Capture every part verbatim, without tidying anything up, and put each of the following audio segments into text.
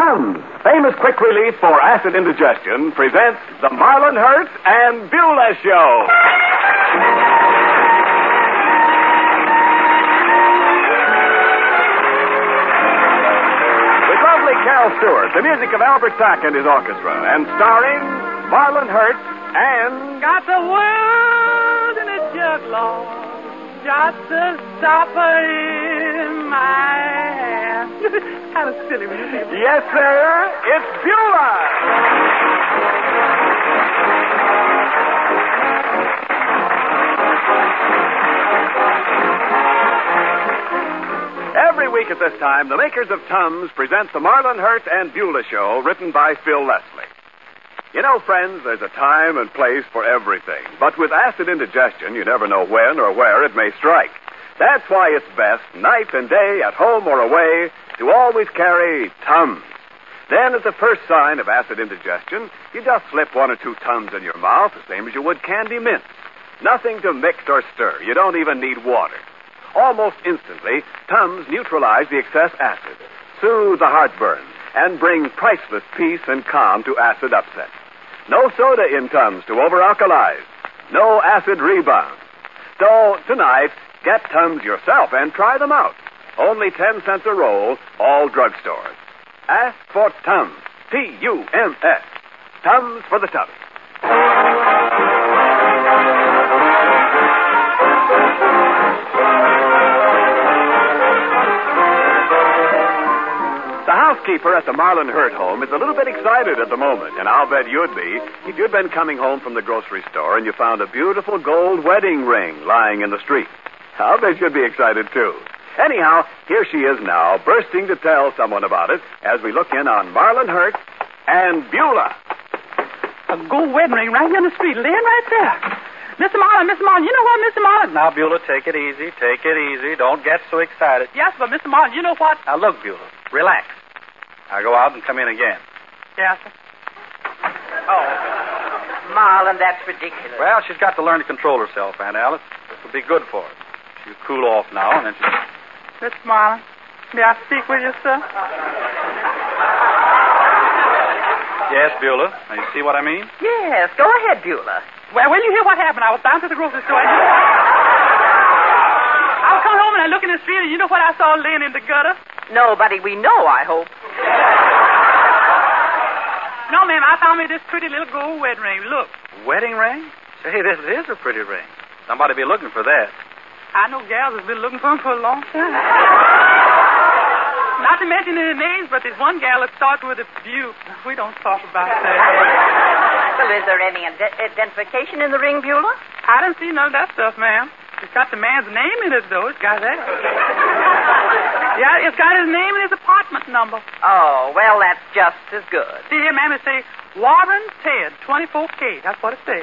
Tums, famous quick relief for acid indigestion, presents the Marlin Hertz and Beulah Show. With lovely Carol Stewart, the music of Albert Sack and his orchestra, and starring Marlin Hertz and... Got the world in a jug, Lord. Just a stopper in my hand. Kind of silly when you say that. Yes, sir. It's Beulah. Every week at this time, the makers of Tums present the Marlin Hertz and Beulah Show, written by Phil Leslie. You know, friends, there's a time and place for everything. But with acid indigestion, you never know when or where it may strike. That's why it's best, night and day, at home or away, to always carry Tums. Then, at the first sign of acid indigestion, you just slip one or two Tums in your mouth, the same as you would candy mints. Nothing to mix or stir. You don't even need water. Almost instantly, Tums neutralize the excess acid, soothe the heartburn, and bring priceless peace and calm to acid upset. No soda in Tums to over-alkalize. No acid rebound. So, tonight, get Tums yourself and try them out. Only ten cents a roll, all drugstores. Ask for Tums. T U M S. Tums for the tummy. The housekeeper at the Marlin Hurt home is a little bit excited at the moment, and I'll bet you'd be if you'd been coming home from the grocery store and you found a beautiful gold wedding ring lying in the street. I'll bet you'd be excited, too. Anyhow, here she is now, bursting to tell someone about it as we look in on Marlin Hurt and Beulah. A gold wedding ring right here on the street, laying right there. Mister Marlin, Mister Marlin, you know what, Mister Marlin? Now, Beulah, take it easy. Take it easy. Don't get so excited. Yes, but Mister Marlin, you know what? Now, look, Beulah. Relax. I'll go out and come in again. Yes, sir. Oh, Marlin, that's ridiculous. Well, she's got to learn to control herself, Aunt Alice. This will be good for her. She'll cool off now, and then she'll... Mister Marlin, may I speak with you, sir? Yes, Beulah. Now, you see what I mean? Yes, go ahead, Beulah. Well, when you hear what happened, I was down to the grocery store. I was coming home and I looked in the street, and you know what I saw laying in the gutter? Nobody we know, I hope. No, ma'am, I found me this pretty little gold wedding ring. Look. Wedding ring? Say, this is a pretty ring. Somebody be looking for that. I know gals have been looking for them for a long time. Not to mention any names, but there's one gal that starts with a Butte. We don't talk about that. Well, is there any ident- identification in the ring, Beulah? I didn't see none of that stuff, ma'am. It's got the man's name in it, though. It's got that. Yeah, it's got his name and his apartment number. Oh, well, that's just as good. See here, ma'am, it says Warren Ted, twenty-four K. That's what it says.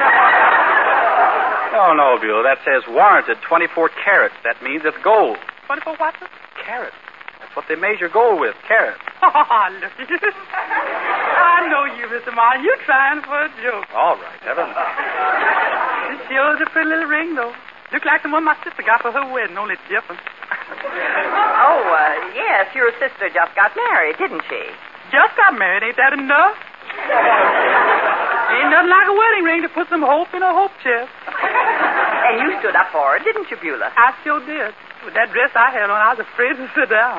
Oh, no, Beulah. That says warranted twenty-four carats. That means it's gold. twenty-four what, sir? Carats. That's what they measure gold with, carats. Oh, look at you. I know you, Mister Martin. You're trying for a joke. All right, Evan. It sure is a pretty little ring, though. Look like the one my sister got for her wedding, only it's different. Oh, uh, yes, your sister just got married, didn't she? Just got married. Ain't that enough? Ain't nothing like a wedding ring to put some hope in a hope chest. And you stood up for her, didn't you, Beulah? I sure did. With that dress I had on, I was afraid to sit down.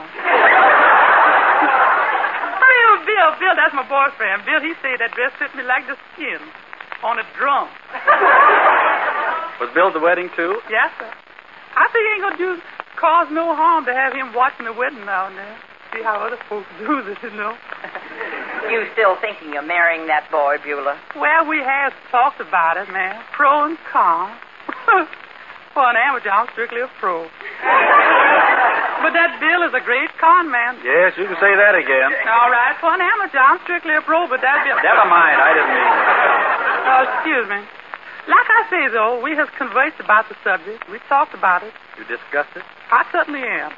I mean, Bill, Bill, that's my boyfriend. Bill, he said that dress fit me like the skin on a drum. Was Bill the wedding, too? Yes, sir. I think it ain't going to do cause no harm to have him watching the wedding now and then. See how other folks do this, you know. You still thinking of marrying that boy, Beulah? Well, we have talked about it, man. Pro and con. For an amateur, I'm strictly a pro. But that Bill is a great con man. Yes, you can say that again. All right, for an amateur, I'm strictly a pro, but that Bill... Never mind, I didn't mean that. Oh, excuse me. Like I say, though, we have conversed about the subject. We talked about it. You discussed it? I certainly am.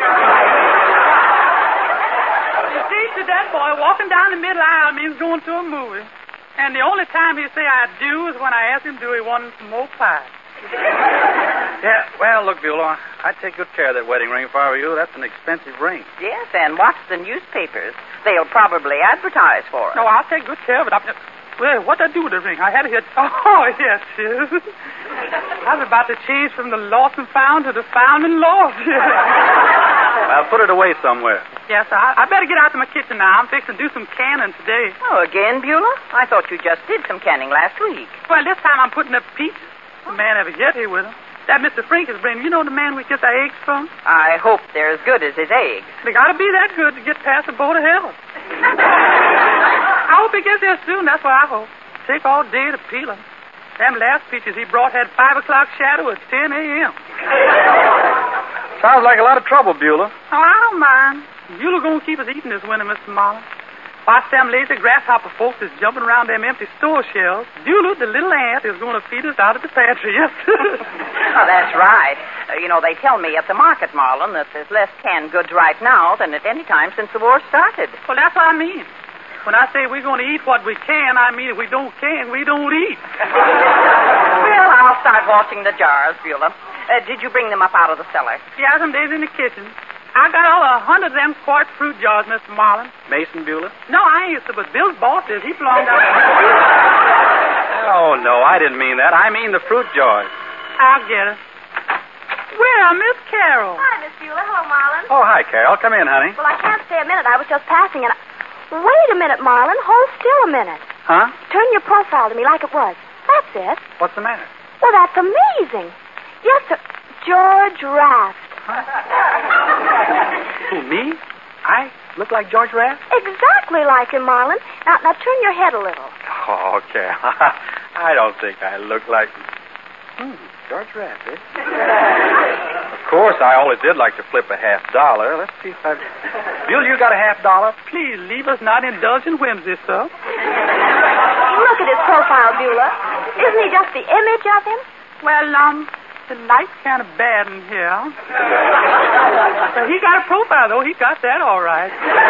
You see, to that boy, walking down the middle aisle means going to a movie. And the only time he say I do is when I ask him, do he want some more pie? Yeah, well, look, Beulah, I'd take good care of that wedding ring if I were you. That's an expensive ring. Yes, and watch the newspapers. They'll probably advertise for it. No, I'll take good care of it. I, well, what'd I do with the ring? I had it here. Oh, yes, yes. I was about to change from the lost and found to the found and lost. I'll put it away somewhere. Yes, I, I better get out to my kitchen now. I'm fixing to do some canning today. Oh, again, Beulah? I thought you just did some canning last week. Well, this time I'm putting up peaches. The man ever get here with him. That Mister Frink is bringing. You know the man we get the eggs from? I hope they're as good as his eggs. They gotta be that good to get past the boat of hell. I hope he gets there soon. That's what I hope. Take all day to peel them. Them last peaches he brought had five o'clock shadow at ten a.m. Sounds like a lot of trouble, Beulah. Oh, I don't mind. You're gonna keep us eating this winter, Mister Marlin. Watch them lazy grasshopper folks is jumping around them empty store shelves. Beulah, the little ant, is going to feed us out of the pantry. Yes. Oh, that's right. Uh, you know, they tell me at the market, Marlin, that there's less canned goods right now than at any time since the war started. Well, that's what I mean. When I say we're going to eat what we can, I mean if we don't can, we don't eat. Well, I'll start washing the jars, Beulah. Uh, did you bring them up out of the cellar? Yeah, some days in the kitchen. I got all a hundred of them quart fruit jars, Mister Marlin. Mason, Beulah? No, I ain't, but Bill's boss is. He belonged out. Oh, no, I didn't mean that. I mean the fruit jars. I'll get it. Well, Miss Carol. Hi, Miss Beulah. Hello, Marlin. Oh, hi, Carol. Come in, honey. Well, I can't stay a minute. I was just passing and I... Wait a minute, Marlin. Hold still a minute. Huh? Turn your profile to me like it was. That's it. What's the matter? Well, that's amazing. Yes, sir. George Raft. Who, me? I look like George Raft? Exactly like him, Marlin. Now, now turn your head a little. Oh, Carol. I don't think I look like... Hmm, George Raft, eh? Of course, I always did like to flip a half dollar. Let's see if I... Bill, you got a half dollar? Please leave us not indulge in whimsy, sir. Look at his profile, Beulah. Isn't he just the image of him? Well, um, the light's kind of bad in here. But he got a profile, though. He got that all right.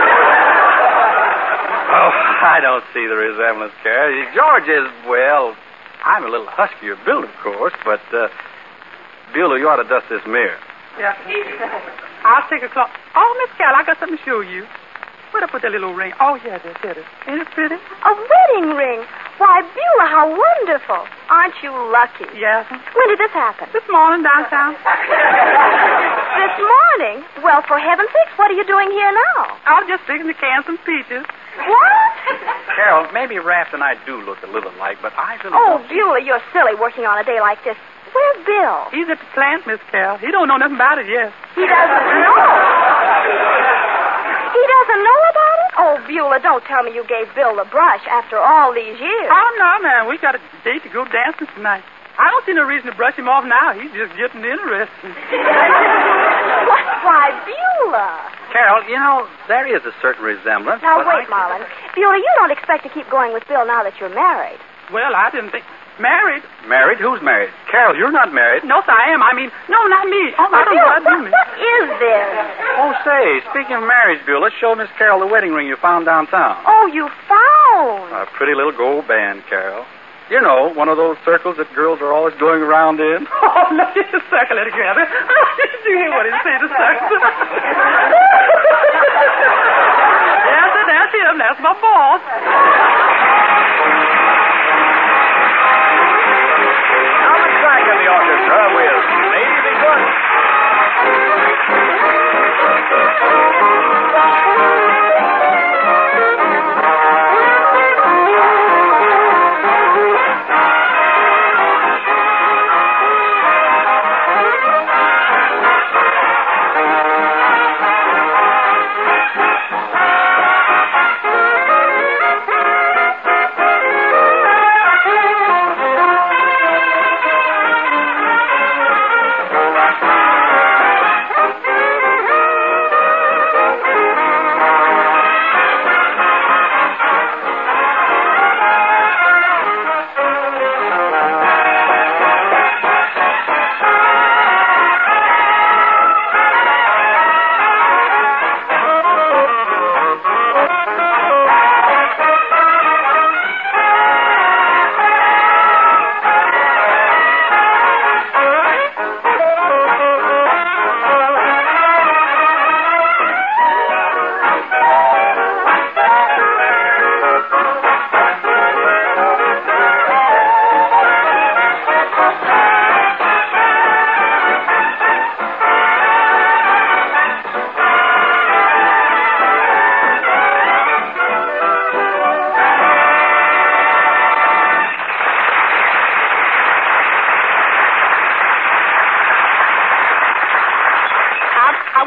Oh, I don't see the resemblance, Carol. George is, well, I'm a little huskier built, of course, but, uh, Beulah, you ought to dust this mirror. Yeah. I'll take a cloth. Oh, Miss Carol, I got something to show you. Where'd I put that little ring? Oh, here it is, here it is. Ain't it pretty? A wedding ring. Why, Beulah, how wonderful. Aren't you lucky? Yes. When did this happen? This morning downtown. This morning? Well, for heaven's sakes, what are you doing here now? I was just fixing to can some peaches. What? Carol, maybe Raft and I do look a little alike, but I really Oh, don't... Beulah, you're silly working on a day like this. Where's Bill? He's at the plant, Miss Carol. He don't know nothing about it yet. He doesn't know. He doesn't know about it? Oh, Beulah, don't tell me you gave Bill the brush after all these years. Oh, no, man. We got a date to go dancing tonight. I don't see no reason to brush him off now. He's just getting interested. What? Why, Beulah? Carol, you know, there is a certain resemblance. Now, but wait, I... Marlin. Beulah, you don't expect to keep going with Bill now that you're married. Well, I didn't think... Married? Married? Who's married? Carol, you're not married. No, sir, I am. I mean, no, not me. Oh, I don't Beulah, know. I do what, me. what is this? Oh, say, speaking of marriage, Beulah, show Miss Carol the wedding ring you found downtown. Oh, you found. A pretty little gold band, Carol. You know, one of those circles that girls are always going around in. Oh, look at the circle. Let it grab it. Did you hear what he said, the circle? Yes, sir, that's him. That's my boss. Back in the orchestra with Maybe Good.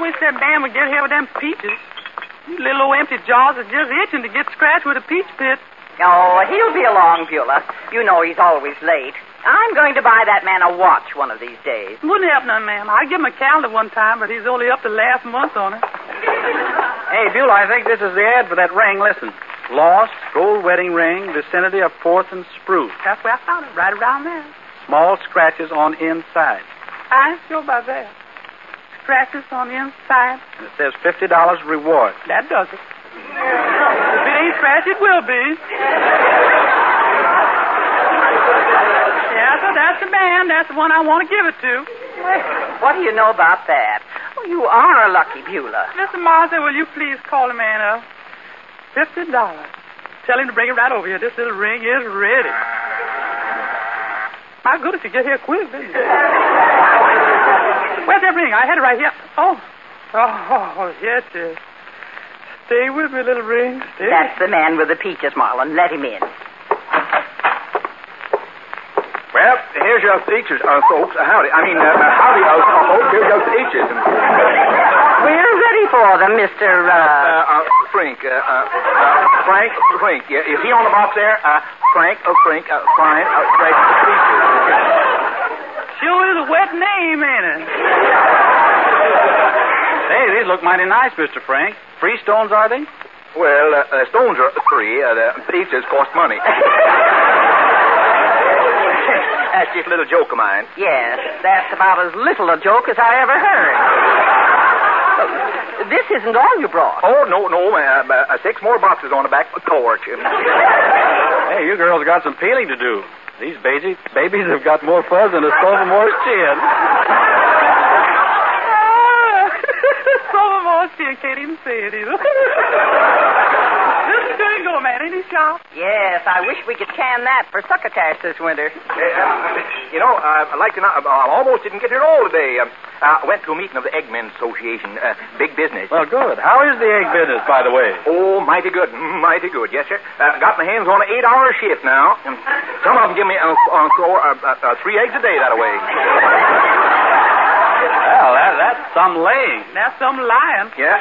wish that man would get here with them peaches. These little old empty jaws are just itching to get scratched with a peach pit. Oh, he'll be along, Beulah. You know he's always late. I'm going to buy that man a watch one of these days. Wouldn't help none, ma'am. I give him a calendar one time, but he's only up to last month on it. Hey, Beulah, I think this is the ad for that ring. Listen. Lost gold wedding ring, vicinity of fourth and Spruce. That's where I found it, right around there. Small scratches on inside. I ain't sure about that. Scratches on the inside. And it says fifty dollars reward. That does it. If it ain't scratched, it will be. Yeah, so that's the man. That's the one I want to give it to. What do you know about that? Well, you are a lucky Beulah. Mister Martha, will you please call the man up? Fifty dollars. Tell him to bring it right over here. This little ring is ready. My goodness, you get here quick, didn't you? Where's that ring? I had it right here. Oh. Oh, yes, yes. Stay with me, little ring. Stay. That's the man with the peaches, Marlon. Let him in. Well, here's your peaches, uh, folks. Uh, howdy. I mean, uh, howdy, uh, folks. Here's your peaches. We're ready for them, Mister Uh... Uh, uh, Frank. Uh, uh, uh, Frank. Frank. Yeah, is he on the box there? Uh, Frank. Oh, Frank. Uh, fine. Uh, Frank. Sure is a wet name, ain't it? Hey, these look mighty nice, Mister Frank. Free stones, are they? Well, uh, uh, stones are free. Uh, the peaches cost money. That's just a little joke of mine. Yes, that's about as little a joke as I ever heard. This isn't all you brought. Oh, no, no. Uh, uh, six more boxes on the back porch. Hey, you girls got some peeling to do. These babies, babies have got more fuzz than a Silvermore's chin. Silvermore's chin can't even say it either. This is going to go, man. Ain't he sharp? Yes, I wish we could can that for succotash this winter. Uh, you know, uh, I'd like to know, uh, I almost didn't get here all today. Uh, I went to a meeting of the Eggmen's Association. Uh, big business. Well, good. How is the egg business, by the way? Oh, mighty good. Mighty good. Yes, sir. Uh, got my hands on an eight-hour shift now. Um, some of them give me uh, uh, four, uh, uh, three eggs a day that way. Well, that, that's some laying. That's some lying. Yeah.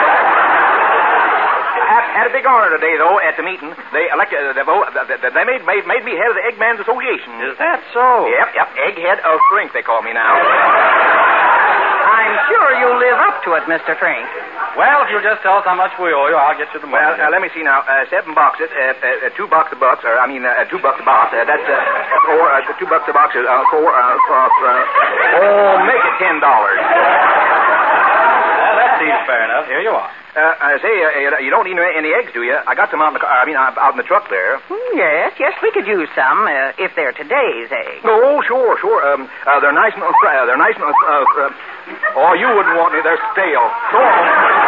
I had, had a big honor today, though, at the meeting. They elected, uh, they, vote, uh, they made, made made me head of the Eggman's Association. Is that so? Yep, yep. Egghead of Frank, they call me now. I'm sure you'll live up to it, Mister Frank. Well, if you'll just tell us how much we owe you, I'll get you the money. Well, uh, let me see now. Uh, seven boxes, uh, uh, two bucks a box, or I mean, uh, two bucks a box. Uh, that's uh, four, uh, two bucks a box. Uh, four, uh, uh, uh, oh, make it ten dollars. Well, that seems fair enough. Here you are. Uh, I say, uh, you don't need any eggs, do you? I got some out in the car. I mean, out in the truck there. Mm, yes, yes, we could use some uh, if they're today's eggs. Oh, sure, sure. Um, uh, they're nice and uh, they're nice and uh, uh, oh, you wouldn't want any. They're stale. Go on.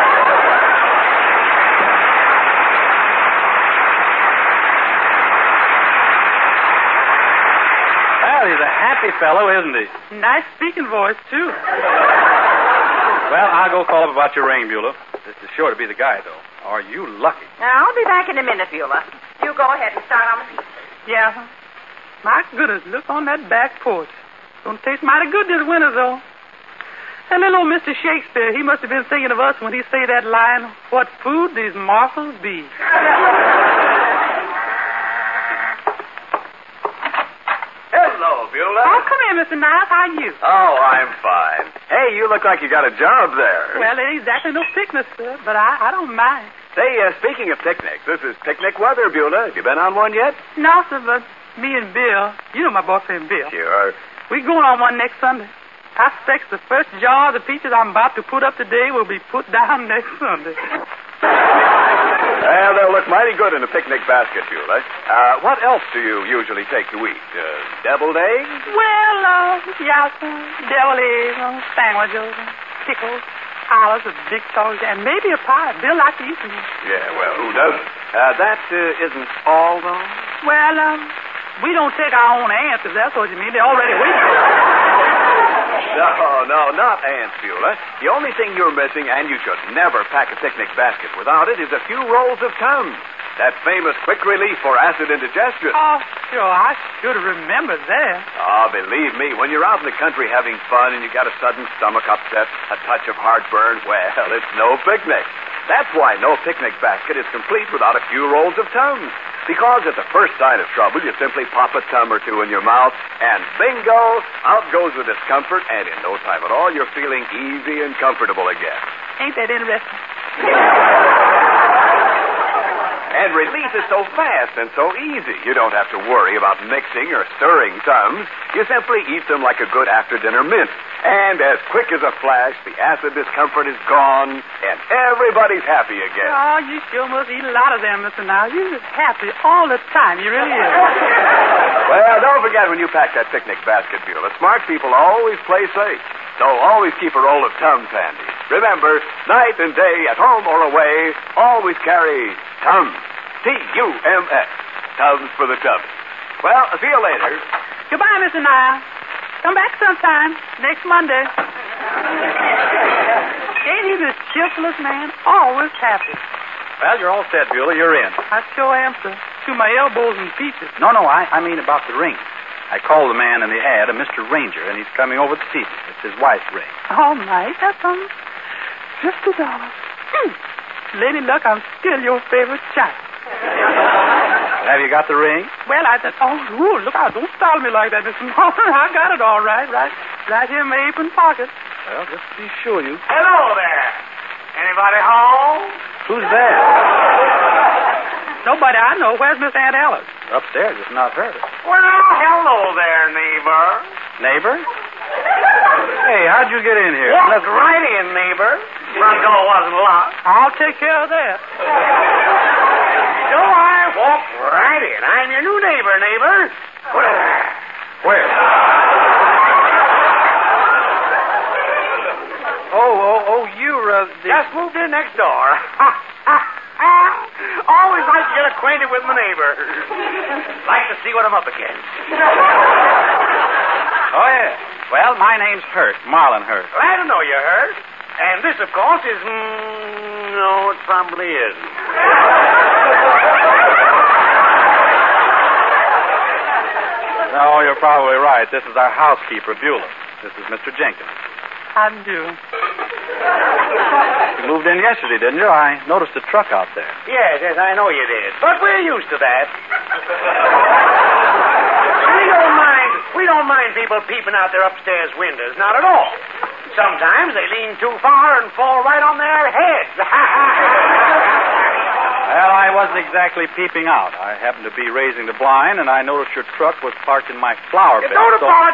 Well, he's a happy fellow, isn't he? Nice speaking voice, too. Well, I'll go call up about your ring, Beulah. This is sure to be the guy, though. Are you lucky? Now, I'll be back in a minute, Beulah. You go ahead and start on the pizza. Yeah. My goodness, look on that back porch. Gonna taste mighty good this winter, though. That little old Mister Shakespeare, he must have been thinking of us when he say that line, what food these morsels be. Hello, Beulah. Oh, come here, Mister Niles. How are you? Oh, I'm fine. Hey, you look like you got a job there. Well, it ain't exactly no picnic, sir, but I, I don't mind. Say, uh, speaking of picnics, this is picnic weather, Beulah. Have you been on one yet? No, sir, but me and Bill, you know my boyfriend Bill. Sure. We going on one next Sunday. I expect the first jar of the peaches I'm about to put up today will be put down next Sunday. Well, they'll look mighty good in a picnic basket, Beulah. Uh, what else do you usually take to eat? Uh, deviled eggs? Well, uh, yeah, sir. Devil eggs, uh, sandwiches, pickles, olives, a big sausage, and maybe a pie. Bill likes to eat them. Yeah, well, who doesn't? Uh, that uh, isn't all, though? Well, um, we don't take our own ants, if that's what you mean. They're already waiting. No, no, not ants, Beulah. The only thing you're missing, and you should never pack a picnic basket without it, is a few rolls of Tums. that famous quick relief for acid indigestion. Oh, sure. I should have remembered that. Oh, believe me, when you're out in the country having fun and you got a sudden stomach upset, a touch of heartburn, well, it's no picnic. That's why no picnic basket is complete without a few rolls of Tums. Because at the first sign of trouble, you simply pop a Tum or two in your mouth, and bingo, out goes the discomfort, and in no time at all, you're feeling easy and comfortable again. Ain't that interesting? And relief is so fast and so easy. You don't have to worry about mixing or stirring Tums. You simply eat them like a good after-dinner mint. And as quick as a flash, the acid discomfort is gone, and everybody's happy again. Oh, you sure must eat a lot of them, Mister Niles. You're just happy all the time. You really is. Well, don't forget when you pack that picnic basket, Beulah, smart people always play safe. So always keep a roll of Tums handy. Remember, night and day, at home or away, always carry Tums. T U M S. Tums for the Tums. Well, see you later. Goodbye, Mister Niles. Come back sometime. Next Monday. Ain't he the cheerfulest man? Always happy. Well, you're all set, Beulah. You're in. I sure am, sir. To my elbows and peaches. No, no, I, I mean about the ring. I called the man in the ad a Mister Ranger, and he's coming over to see me. It's his wife's ring. All right, that's um, fifty dollars. Hmm. Lady Luck, I'm still your favorite child. Have you got the ring? Well, I just, oh, ooh, look out. Don't startle me like that, Mister Morgan. I got it all right, right, right here in my apron pocket. Well, just to be sure you... Hello there. Anybody home? Who's there? Nobody I know. Where's Miss Aunt Alice? Upstairs. It's not her. Well, hello there, neighbor. Neighbor? Hey, how'd you get in here? Walked right in, neighbor. Front door wasn't locked. I'll take care of that. So I walked right in. I'm your new neighbor, neighbor. Where? Where? Oh, oh, oh, you're, uh, the... Just moved in next door. Always like to get acquainted with my neighbor. Like to see what I'm up against. Oh, yeah. Well, my name's Hurt, Marlon Hurt. Glad to know you, Hurt. And this, of course, is... Mm, no, it probably isn't. No, you're probably right. This is our housekeeper, Beulah. This is Mister Jenkins. I do. You moved in yesterday, didn't you? I noticed a truck out there. Yes, yes, I know you did. But we're used to that. we don't mind. We don't mind people peeping out their upstairs windows. Not at all. Sometimes they lean too far and fall right on their heads. Well, I wasn't exactly peeping out. I happened to be raising the blind, and I noticed your truck was parked in my flower bed. Don't so... apologize.